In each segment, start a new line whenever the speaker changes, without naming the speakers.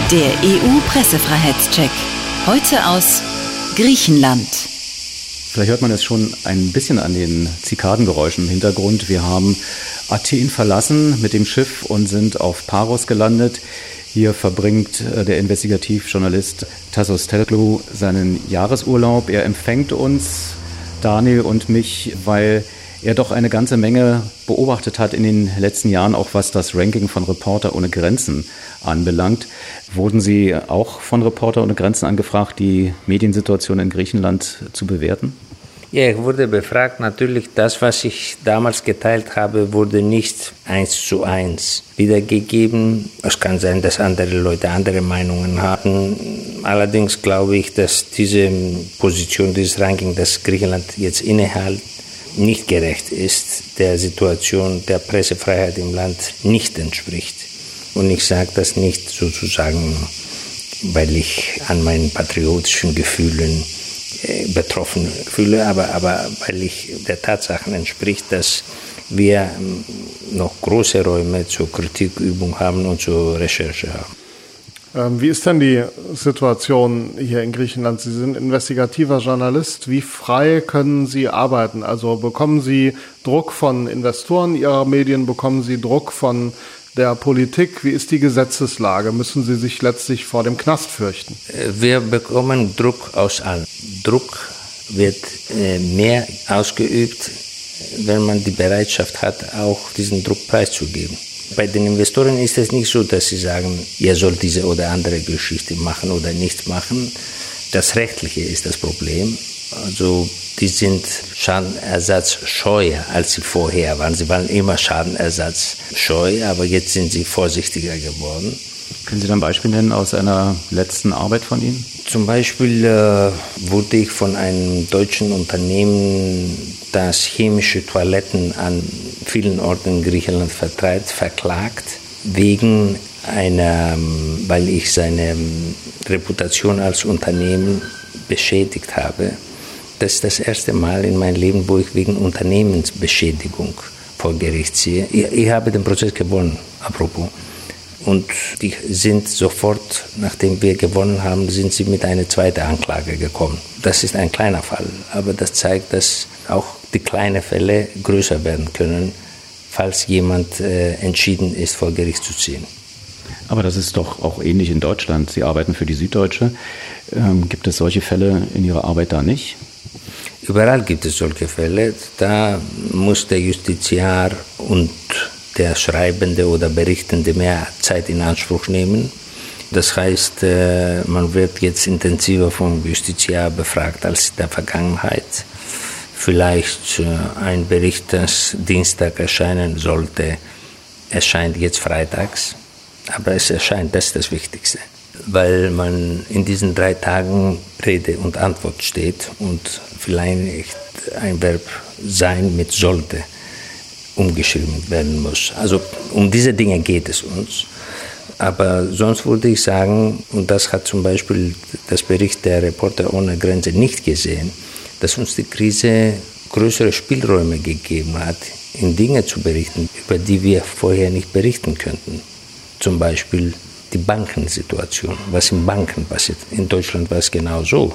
Der EU-Pressefreiheitscheck. Heute aus Griechenland.
Vielleicht hört man es schon ein bisschen an den Zikadengeräuschen im Hintergrund. Wir haben Athen verlassen mit dem Schiff und sind auf Paros gelandet. Hier verbringt der Investigativjournalist Tassos Telglou seinen Jahresurlaub. Er empfängt uns, Daniel und mich, weil er doch eine ganze Menge beobachtet hat in den letzten Jahren, auch was das Ranking von Reporter ohne Grenzen anbelangt. Wurden Sie auch von Reporter ohne Grenzen angefragt, die Mediensituation in Griechenland zu bewerten?
Ja, ich wurde befragt. Natürlich, das, was ich damals geteilt habe, wurde nicht 1:1 wiedergegeben. Es kann sein, dass andere Leute andere Meinungen hatten. Allerdings glaube ich, dass diese Position, dieses Ranking, das Griechenland jetzt innehält, nicht gerecht ist, der Situation der Pressefreiheit im Land nicht entspricht. Und ich sage das nicht sozusagen, weil ich an meinen patriotischen Gefühlen betroffen fühle, aber weil ich der Tatsache entspricht, dass wir noch große Räume zur Kritikübung haben und zur Recherche haben.
Wie ist denn die Situation hier in Griechenland? Sie sind investigativer Journalist. Wie frei können Sie arbeiten? Also bekommen Sie Druck von Investoren Ihrer Medien? Bekommen Sie Druck von der Politik? Wie ist die Gesetzeslage? Müssen Sie sich letztlich vor dem Knast fürchten?
Wir bekommen Druck aus allen. Druck wird mehr ausgeübt, wenn man die Bereitschaft hat, auch diesen Druck preiszugeben. Bei den Investoren ist es nicht so, dass sie sagen, ihr sollt diese oder andere Geschichte machen oder nicht machen. Das Rechtliche ist das Problem. Also die sind schadenersatzscheuer, als sie vorher waren. Sie waren immer schadenersatzscheu, aber jetzt sind sie vorsichtiger geworden.
Können Sie da ein Beispiel nennen aus einer letzten Arbeit von Ihnen?
Zum Beispiel wurde ich von einem deutschen Unternehmen, das chemische Toiletten an vielen Orten in Griechenland vertreibt, verklagt, weil ich seine Reputation als Unternehmen beschädigt habe. Das ist das erste Mal in meinem Leben, wo ich wegen Unternehmensbeschädigung vor Gericht ziehe. Ich habe den Prozess gewonnen, apropos. Und die sind sofort, nachdem wir gewonnen haben, sind sie mit einer zweiten Anklage gekommen. Das ist ein kleiner Fall, aber das zeigt, dass auch die kleinen Fälle größer werden können, falls jemand entschieden ist, vor Gericht zu ziehen.
Aber das ist doch auch ähnlich in Deutschland. Sie arbeiten für die Süddeutsche. Gibt es solche Fälle in Ihrer Arbeit da nicht?
Überall gibt es solche Fälle. Da muss der Justiziar und der Schreibende oder Berichtende mehr Zeit in Anspruch nehmen. Das heißt, man wird jetzt intensiver vom Justiziar befragt als in der Vergangenheit. Vielleicht ein Bericht, das Dienstag erscheinen sollte, erscheint jetzt freitags. Aber es erscheint, das ist das Wichtigste. Weil man in diesen 3 Tagen Rede und Antwort steht und vielleicht ein Verb sein mit sollte umgeschrieben werden muss. Also um diese Dinge geht es uns. Aber sonst würde ich sagen, und das hat zum Beispiel das Bericht der Reporter ohne Grenzen nicht gesehen, dass uns die Krise größere Spielräume gegeben hat, in Dinge zu berichten, über die wir vorher nicht berichten könnten. Zum Beispiel die Bankensituation, was in Banken passiert. In Deutschland war es genau so.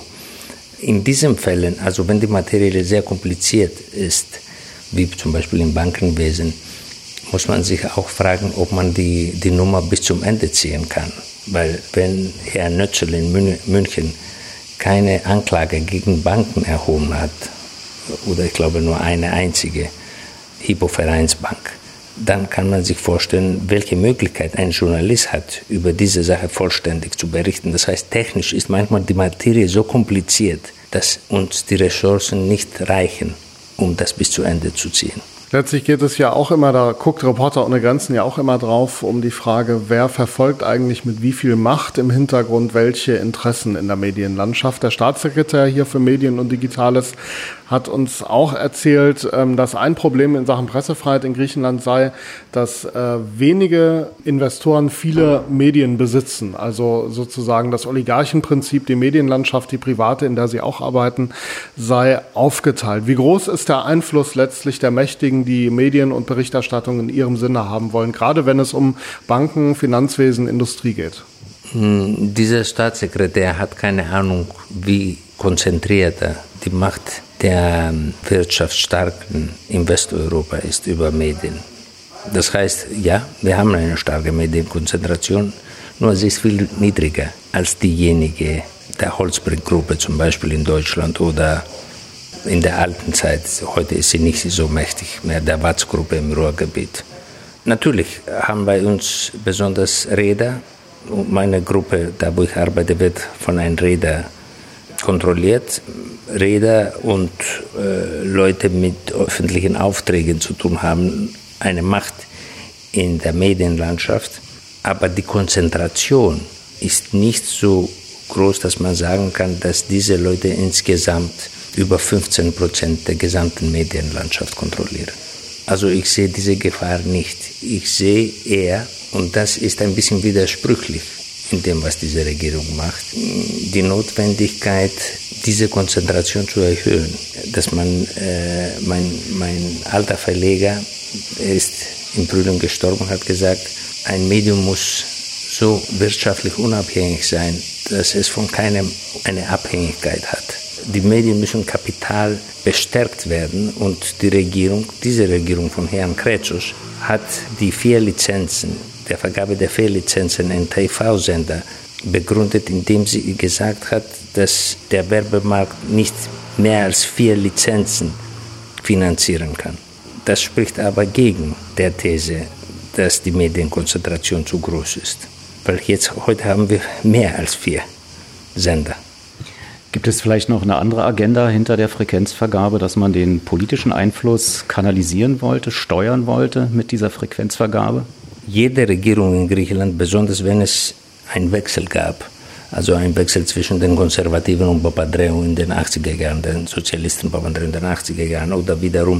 In diesen Fällen, also wenn die Materie sehr kompliziert ist, wie zum Beispiel im Bankenwesen, muss man sich auch fragen, ob man die Nummer bis zum Ende ziehen kann. Weil wenn Herr Nötzel in München keine Anklage gegen Banken erhoben hat, oder ich glaube nur eine einzige, Hypo Vereinsbank, dann kann man sich vorstellen, welche Möglichkeit ein Journalist hat, über diese Sache vollständig zu berichten. Das heißt, technisch ist manchmal die Materie so kompliziert, dass uns die Ressourcen nicht reichen, um das bis zu Ende zu ziehen.
Letztlich geht es ja auch immer, da guckt Reporter ohne Grenzen ja auch immer drauf, um die Frage, wer verfolgt eigentlich mit wie viel Macht im Hintergrund welche Interessen in der Medienlandschaft. Der Staatssekretär hier für Medien und Digitales hat uns auch erzählt, dass ein Problem in Sachen Pressefreiheit in Griechenland sei, dass wenige Investoren viele Medien besitzen. Also sozusagen das Oligarchenprinzip, die Medienlandschaft, die private, in der sie auch arbeiten, sei aufgeteilt. Wie groß ist der Einfluss letztlich der Mächtigen, die Medien und Berichterstattung in ihrem Sinne haben wollen, gerade wenn es um Banken, Finanzwesen, Industrie geht?
Dieser Staatssekretär hat keine Ahnung, wie konzentriert er die Macht der wirtschaftsstarken in Westeuropa ist über Medien. Das heißt, ja, wir haben eine starke Medienkonzentration, nur sie ist viel niedriger als diejenige der Holzbrink-Gruppe zum Beispiel in Deutschland oder in der alten Zeit. Heute ist sie nicht so mächtig mehr, der Watz-Gruppe im Ruhrgebiet. Natürlich haben bei uns besonders Räder. Meine Gruppe, da wo ich arbeite, wird von einem Räder kontrolliert. Räder und Leute mit öffentlichen Aufträgen zu tun haben eine Macht in der Medienlandschaft. Aber die Konzentration ist nicht so groß, dass man sagen kann, dass diese Leute insgesamt über 15% der gesamten Medienlandschaft kontrollieren. Also ich sehe diese Gefahr nicht. Ich sehe eher, und das ist ein bisschen widersprüchlich in dem, was diese Regierung macht, die Notwendigkeit, diese Konzentration zu erhöhen. Dass man, mein alter Verleger, er ist im Frühling gestorben, hat gesagt, ein Medium muss so wirtschaftlich unabhängig sein, dass es von keinem eine Abhängigkeit hat. Die Medien müssen Kapital bestärkt werden und diese Regierung von Herrn Kretschus hat die 4 Lizenzen, der Vergabe der 4 Lizenzen in TV-Sender begründet, indem sie gesagt hat, dass der Werbemarkt nicht mehr als 4 Lizenzen finanzieren kann. Das spricht aber gegen der These, dass die Medienkonzentration zu groß ist. Weil heute haben wir mehr als 4 Sender.
Gibt es vielleicht noch eine andere Agenda hinter der Frequenzvergabe, dass man den politischen Einfluss kanalisieren wollte, steuern wollte mit dieser Frequenzvergabe?
Jede Regierung in Griechenland, besonders wenn es einen Wechsel gab, also einen Wechsel zwischen den Konservativen und Papandreou in den 80er Jahren, den Sozialisten Papandreou in den 80er Jahren oder wiederum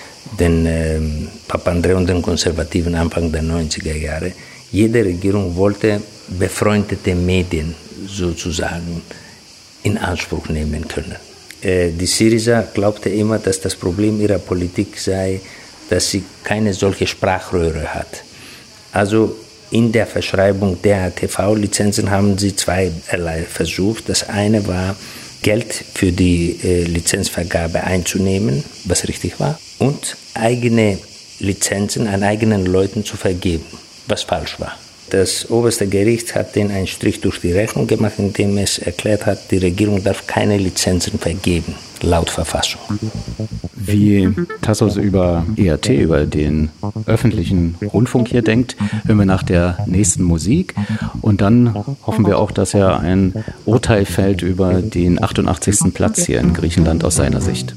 den Papandreou und den Konservativen Anfang der 90er Jahre. Jede Regierung wollte befreundete Medien sozusagen in Anspruch nehmen können. Die Syriza glaubte immer, dass das Problem ihrer Politik sei, dass sie keine solche Sprachröhre hat. Also in der Verschreibung der TV-Lizenzen haben sie zweierlei versucht. Das eine war, Geld für die Lizenzvergabe einzunehmen, was richtig war, und eigene Lizenzen an eigenen Leuten zu vergeben, was falsch war. Das oberste Gericht hat denen einen Strich durch die Rechnung gemacht, indem es erklärt hat, die Regierung darf keine Lizenzen vergeben, laut Verfassung.
Wie Tassos über ERT, über den öffentlichen Rundfunk hier denkt, hören wir nach der nächsten Musik. Und dann hoffen wir auch, dass er ein Urteil fällt über den 88. Platz hier in Griechenland aus seiner Sicht.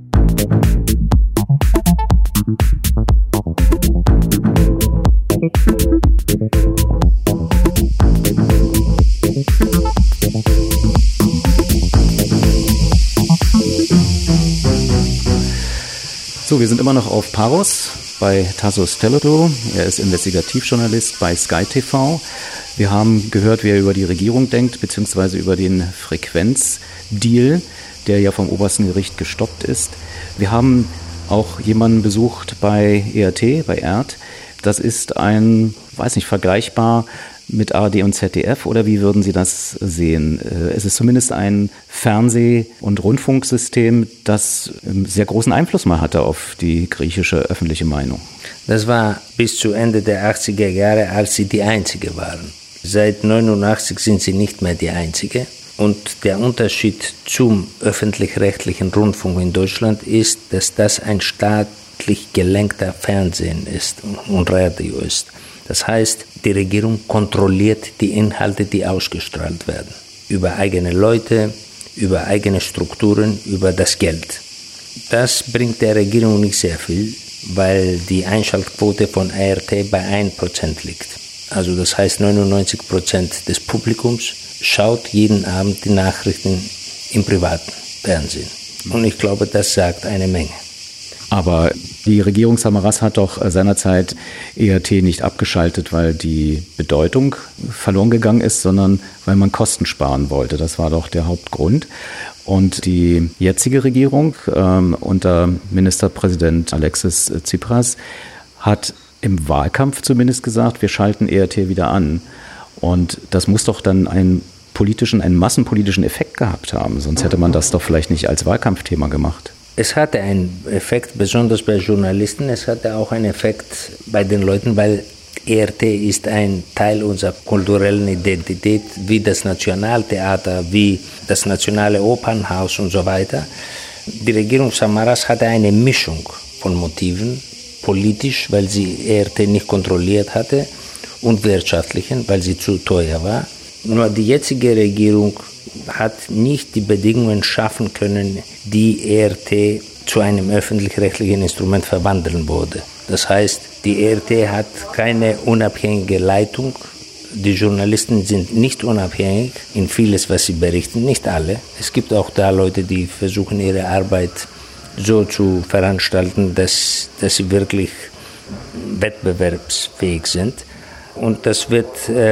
So, wir sind immer noch auf Paros bei Tassos Telodo. Er ist Investigativjournalist bei Sky TV. Wir haben gehört, wie er über die Regierung denkt, beziehungsweise über den Frequenzdeal, der ja vom obersten Gericht gestoppt ist. Wir haben auch jemanden besucht bei ERT, bei ERT. Das ist vergleichbar mit ARD und ZDF, oder wie würden Sie das sehen? Es ist zumindest ein Fernseh- und Rundfunksystem, das sehr großen Einfluss mal hatte auf die griechische öffentliche Meinung.
Das war bis zu Ende der 80er Jahre, als sie die Einzige waren. Seit 89 sind sie nicht mehr die Einzige. Und der Unterschied zum öffentlich-rechtlichen Rundfunk in Deutschland ist, dass das ein staatlich gelenkter Fernsehen ist und Radio ist. Das heißt, die Regierung kontrolliert die Inhalte, die ausgestrahlt werden. Über eigene Leute, über eigene Strukturen, über das Geld. Das bringt der Regierung nicht sehr viel, weil die Einschaltquote von ART bei 1% liegt. Also das heißt, 99% des Publikums schaut jeden Abend die Nachrichten im privaten Fernsehen. Und ich glaube, das sagt eine Menge.
Aber die Regierung Samaras hat doch seinerzeit ERT nicht abgeschaltet, weil die Bedeutung verloren gegangen ist, sondern weil man Kosten sparen wollte. Das war doch der Hauptgrund. Und die jetzige Regierung unter Ministerpräsident Alexis Tsipras hat im Wahlkampf zumindest gesagt, wir schalten ERT wieder an. Und das muss doch dann einen massenpolitischen Effekt gehabt haben. Sonst hätte man das doch vielleicht nicht als Wahlkampfthema gemacht.
Es hatte einen Effekt, besonders bei Journalisten. Es hatte auch einen Effekt bei den Leuten, weil ERT ist ein Teil unserer kulturellen Identität, wie das Nationaltheater, wie das Nationale Opernhaus und so weiter. Die Regierung Samaras hatte eine Mischung von Motiven, politisch, weil sie ERT nicht kontrolliert hatte, und wirtschaftlichen, weil sie zu teuer war. Nur die jetzige Regierung hat nicht die Bedingungen schaffen können, die ERT zu einem öffentlich-rechtlichen Instrument verwandeln wurde. Das heißt, die ERT hat keine unabhängige Leitung. Die Journalisten sind nicht unabhängig in vieles, was sie berichten. Nicht alle. Es gibt auch da Leute, die versuchen, ihre Arbeit so zu veranstalten, dass sie wirklich wettbewerbsfähig sind. Und das wird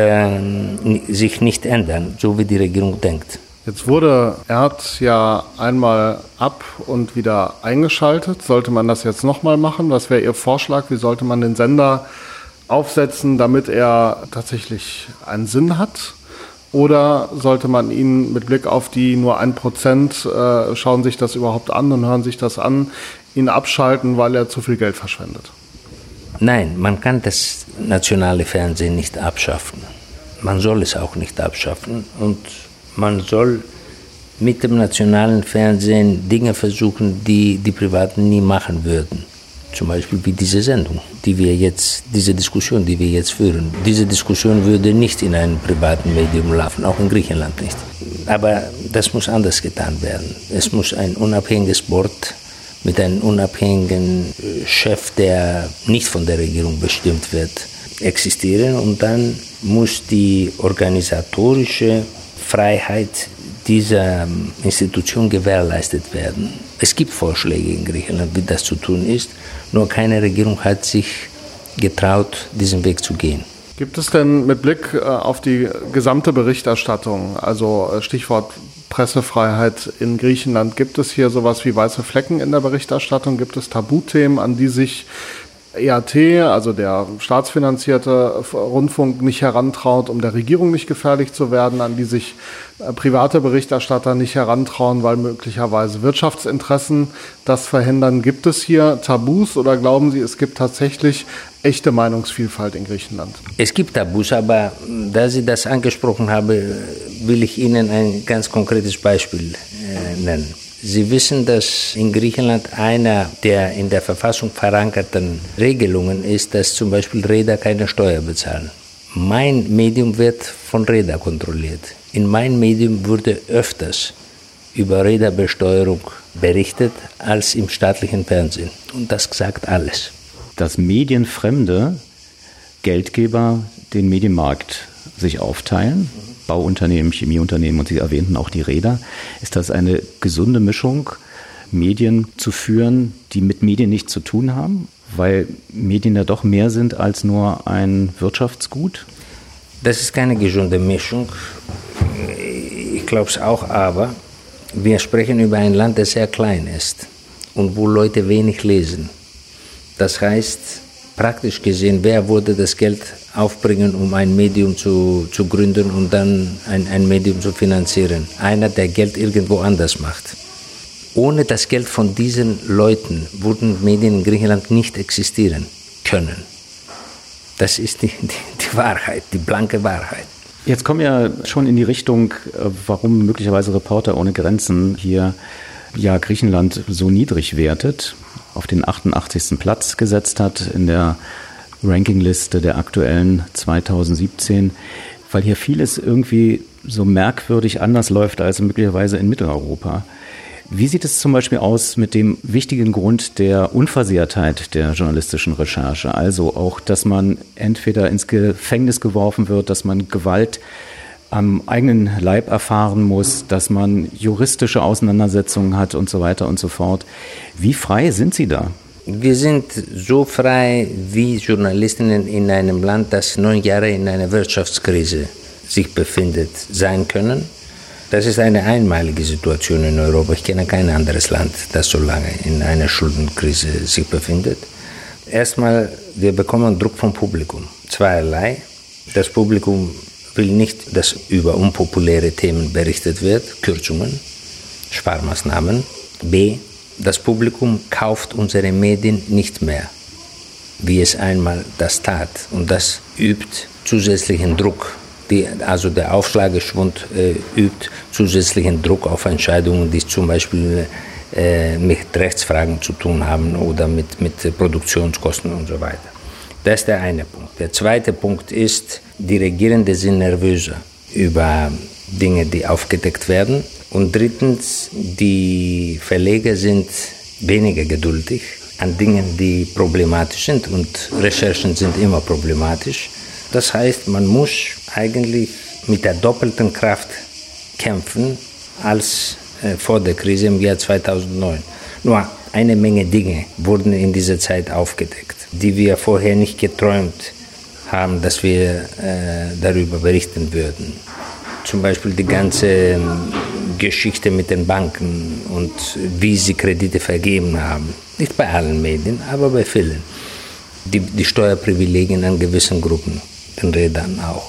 sich nicht ändern, so wie die Regierung denkt.
Jetzt wurde ERT ja einmal ab und wieder eingeschaltet. Sollte man das jetzt nochmal machen? Was wäre Ihr Vorschlag? Wie sollte man den Sender aufsetzen, damit er tatsächlich einen Sinn hat? Oder sollte man ihn mit Blick auf die nur 1% schauen sich das überhaupt an und hören sich das an, ihn abschalten, weil er zu viel Geld verschwendet?
Nein, man kann das nationale Fernsehen nicht abschaffen. Man soll es auch nicht abschaffen. Und man soll mit dem nationalen Fernsehen Dinge versuchen, die die Privaten nie machen würden. Zum Beispiel wie diese Sendung, diese Diskussion, die wir jetzt führen. Diese Diskussion würde nicht in einem privaten Medium laufen, auch in Griechenland nicht. Aber das muss anders getan werden. Es muss ein unabhängiges Board mit einem unabhängigen Chef, der nicht von der Regierung bestimmt wird, existieren. Und dann muss die organisatorische Freiheit dieser Institution gewährleistet werden. Es gibt Vorschläge in Griechenland, wie das zu tun ist, nur keine Regierung hat sich getraut, diesen Weg zu gehen.
Gibt es denn mit Blick auf die gesamte Berichterstattung, also Stichwort Pressefreiheit in Griechenland, gibt es hier sowas wie weiße Flecken in der Berichterstattung? Gibt es Tabuthemen, an die sich ERT, also der staatsfinanzierte Rundfunk, nicht herantraut, um der Regierung nicht gefährlich zu werden, an die sich private Berichterstatter nicht herantrauen, weil möglicherweise Wirtschaftsinteressen das verhindern? Gibt es hier Tabus oder glauben Sie, es gibt tatsächlich echte Meinungsvielfalt in Griechenland? Es gibt Tabus, aber da Sie das angesprochen haben, will ich Ihnen ein ganz konkretes Beispiel nennen. Sie wissen, dass in Griechenland einer der in der Verfassung verankerten Regelungen ist, dass zum Beispiel Reeder keine Steuer bezahlen. Mein Medium wird von Reeder kontrolliert. In meinem Medium wurde öfters über Reederbesteuerung berichtet als im staatlichen Fernsehen. Und das sagt alles.
Dass medienfremde Geldgeber den Medienmarkt sich aufteilen, Bauunternehmen, Chemieunternehmen und Sie erwähnten auch die Reeder. Ist das eine gesunde Mischung, Medien zu führen, die mit Medien nichts zu tun haben? Weil Medien ja doch mehr sind als nur ein Wirtschaftsgut?
Das ist keine gesunde Mischung. Ich glaube es auch, aber wir sprechen über ein Land, das sehr klein ist und wo Leute wenig lesen. Das heißt, praktisch gesehen, wer würde das Geld aufbringen, um ein Medium zu gründen und dann ein Medium zu finanzieren? Einer, der Geld irgendwo anders macht. Ohne das Geld von diesen Leuten würden Medien in Griechenland nicht existieren können. Das ist die Wahrheit, die blanke Wahrheit.
Jetzt kommen wir schon in die Richtung, warum möglicherweise Reporter ohne Grenzen hier Griechenland so niedrig wertet, auf den 88. Platz gesetzt hat in der Rankingliste der aktuellen 2017, weil hier vieles irgendwie so merkwürdig anders läuft als möglicherweise in Mitteleuropa. Wie sieht es zum Beispiel aus mit dem wichtigen Grund der Unversehrtheit der journalistischen Recherche? Also auch, dass man entweder ins Gefängnis geworfen wird, dass man Gewalt am eigenen Leib erfahren muss, dass man juristische Auseinandersetzungen hat und so weiter und so fort. Wie frei sind Sie da?
Wir sind so frei wie Journalisten in einem Land, das 9 Jahre in einer Wirtschaftskrise sich befindet, sein können. Das ist eine einmalige Situation in Europa. Ich kenne kein anderes Land, das so lange in einer Schuldenkrise sich befindet. Erstmal, wir bekommen Druck vom Publikum. Zweierlei. Das Publikum will nicht, dass über unpopuläre Themen berichtet wird, Kürzungen, Sparmaßnahmen. B, das Publikum kauft unsere Medien nicht mehr, wie es einmal das tat. Und das übt zusätzlichen Druck. Also der Auflageschwund übt zusätzlichen Druck auf Entscheidungen, die zum Beispiel mit Rechtsfragen zu tun haben oder mit Produktionskosten und so weiter. Das ist der eine Punkt. Der zweite Punkt ist, die Regierenden sind nervöser über Dinge, die aufgedeckt werden. Und drittens, die Verleger sind weniger geduldig an Dingen, die problematisch sind. Und Recherchen sind immer problematisch. Das heißt, man muss eigentlich mit der doppelten Kraft kämpfen als vor der Krise im Jahr 2009. Nur eine Menge Dinge wurden in dieser Zeit aufgedeckt, die wir vorher nicht geträumt haben, dass wir darüber berichten würden. Zum Beispiel die ganze Geschichte mit den Banken und wie sie Kredite vergeben haben. Nicht bei allen Medien, aber bei vielen. Die Steuerprivilegien an gewissen Gruppen, den Rädern auch.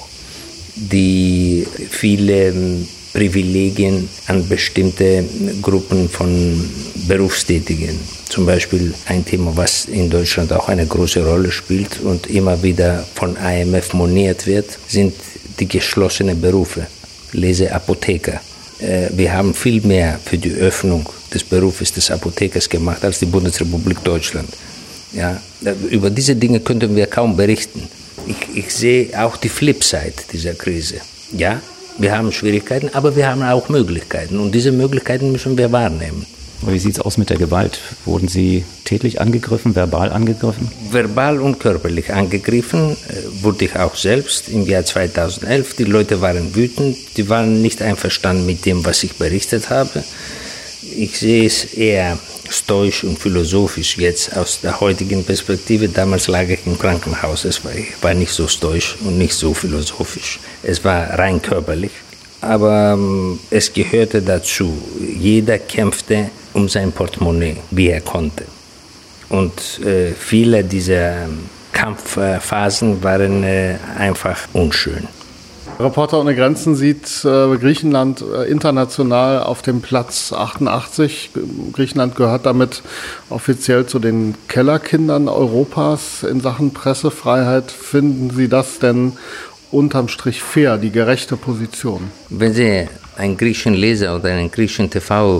Die viele Privilegien an bestimmte Gruppen von Berufstätigen. Zum Beispiel ein Thema, was in Deutschland auch eine große Rolle spielt und immer wieder von IMF moniert wird, sind die geschlossenen Berufe. Lese Apotheker. Wir haben viel mehr für die Öffnung des Berufes des Apothekers gemacht als die Bundesrepublik Deutschland. Ja, über diese Dinge könnten wir kaum berichten. Ich sehe auch die Flipside dieser Krise. Ja, wir haben Schwierigkeiten, aber wir haben auch Möglichkeiten. Und diese Möglichkeiten müssen wir wahrnehmen.
Wie sieht es aus mit der Gewalt? Wurden Sie tätlich angegriffen, verbal angegriffen?
Verbal und körperlich angegriffen wurde ich auch selbst im Jahr 2011. Die Leute waren wütend, die waren nicht einverstanden mit dem, was ich berichtet habe. Ich sehe es eher stoisch und philosophisch jetzt aus der heutigen Perspektive. Damals lag ich im Krankenhaus. Ich war nicht so stoisch und nicht so philosophisch. Es war rein körperlich. Aber es gehörte dazu. Jeder kämpfte um sein Portemonnaie, wie er konnte. Und viele dieser Kampfphasen waren einfach unschön.
Reporter ohne Grenzen sieht Griechenland international auf dem Platz 88. Griechenland gehört damit offiziell zu den Kellerkindern Europas in Sachen Pressefreiheit. Finden Sie das denn unterm Strich fair, die gerechte Position?
Wenn Sie einen griechischen Leser oder einen griechischen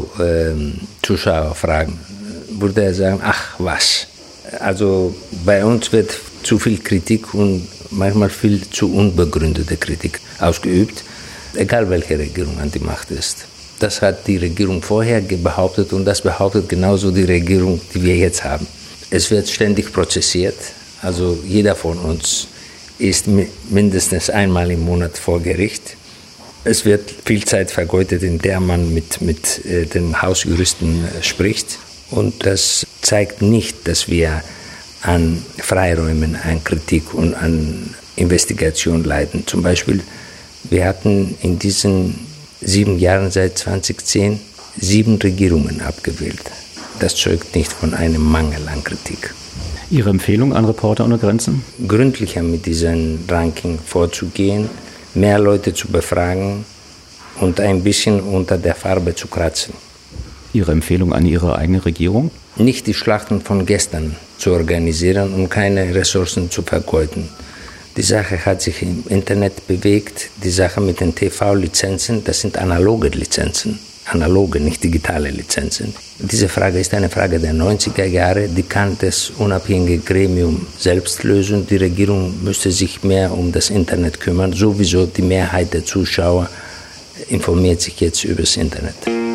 TV-Zuschauer fragen, würde er sagen, ach was. Also bei uns wird zu viel Kritik und manchmal viel zu unbegründete Kritik ausgeübt, egal welche Regierung an die Macht ist. Das hat die Regierung vorher behauptet und das behauptet genauso die Regierung, die wir jetzt haben. Es wird ständig prozessiert, also jeder von uns ist mindestens einmal im Monat vor Gericht. Es wird viel Zeit vergeudet, in der man mit den Hausjuristen spricht. Und das zeigt nicht, dass wir an Freiräumen, an Kritik und an Investigation leiden. Zum Beispiel, wir hatten in diesen 7 Jahren seit 2010 7 Regierungen abgewählt. Das zeugt nicht von einem Mangel an Kritik.
Ihre Empfehlung an Reporter ohne Grenzen?
Gründlicher mit diesem Ranking vorzugehen, mehr Leute zu befragen und ein bisschen unter der Farbe zu kratzen.
Ihre Empfehlung an Ihre eigene Regierung?
Nicht die Schlachten von gestern zu organisieren und keine Ressourcen zu vergeuden. Die Sache hat sich im Internet bewegt. Die Sache mit den TV-Lizenzen, das sind analoge Lizenzen. Analoge, nicht digitale Lizenzen. Diese Frage ist eine Frage der 90er Jahre. Die kann das unabhängige Gremium selbst lösen. Die Regierung müsste sich mehr um das Internet kümmern. Sowieso die Mehrheit der Zuschauer informiert sich jetzt über das Internet.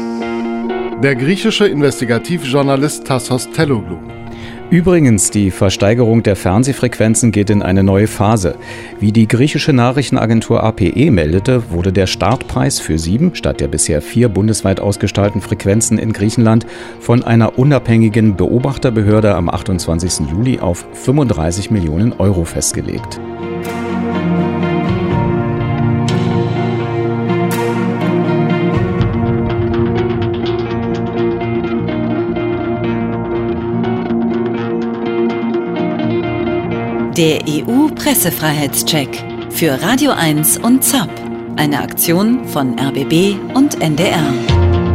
Der griechische Investigativjournalist Tassos Telloglou.
Übrigens, die Versteigerung der Fernsehfrequenzen geht in eine neue Phase. Wie die griechische Nachrichtenagentur APE meldete, wurde der Startpreis für 7 statt der bisher 4 bundesweit ausgestrahlten Frequenzen in Griechenland von einer unabhängigen Beobachterbehörde am 28. Juli auf 35 Millionen Euro festgelegt.
Der EU-Pressefreiheitscheck. für Radio 1 und ZAP. Eine Aktion von RBB und NDR.